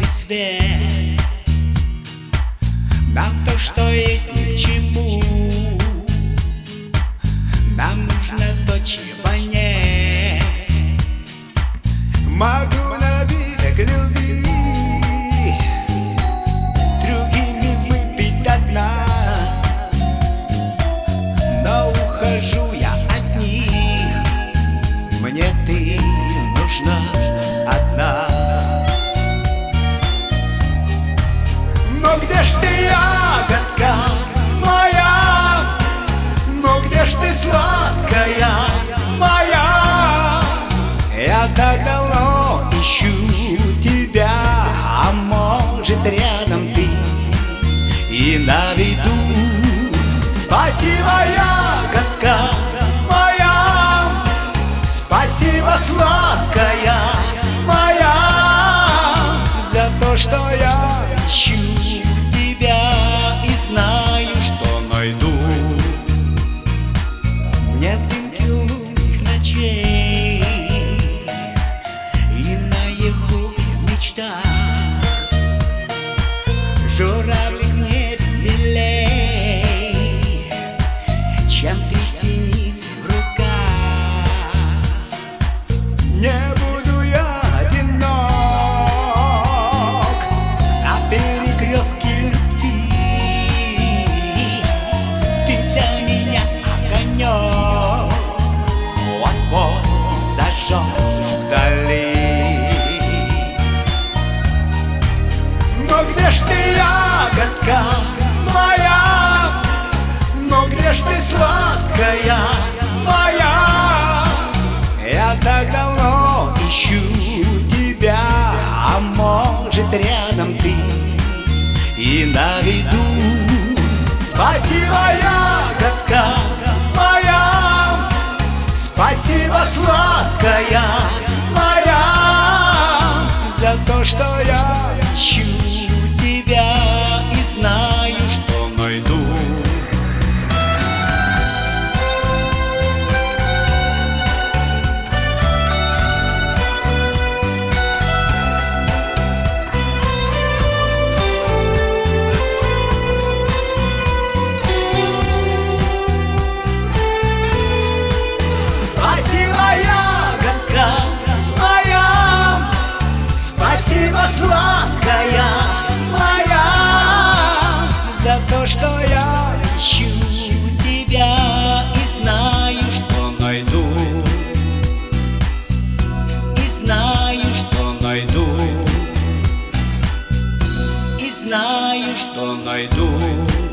свет. Нам то, что есть, ни к чему. Нам нужно то, чего нет. Могу напиток любви с другими выпить до дна, но ухожу я от них. Мне ты нужна одна. Но где ж ты, ягодка моя? Но где ж ты, сладкая моя? Я так давно ищу тебя, а может рядом ты и на виду. Спасибо, ягодка моя, спасибо, сладкая моя, за то, что я ищу тебя и знаю, что найду. Мне дымки лунных ночей и наяву мечтах журавлик мне милей, чем три синицы в руках. Не буду я одинок на перекрестке любви. Ты для меня огонек, вот-вот зажжешь вдали. Но где ж ты, ягодка моя? Но где ж ты, сладкая моя? Я так давно ищу тебя, а может рядом ты и на виду. Спасибо, ягодка моя, спасибо, сладкая моя, за то, что я ищу тебя и знаю, что найду. Спасибо, ягодка моя, спасибо, сладкая моя, за то, что я ищу тебя и знаю, что найду. И знаю, что найду. И знаю, что найду.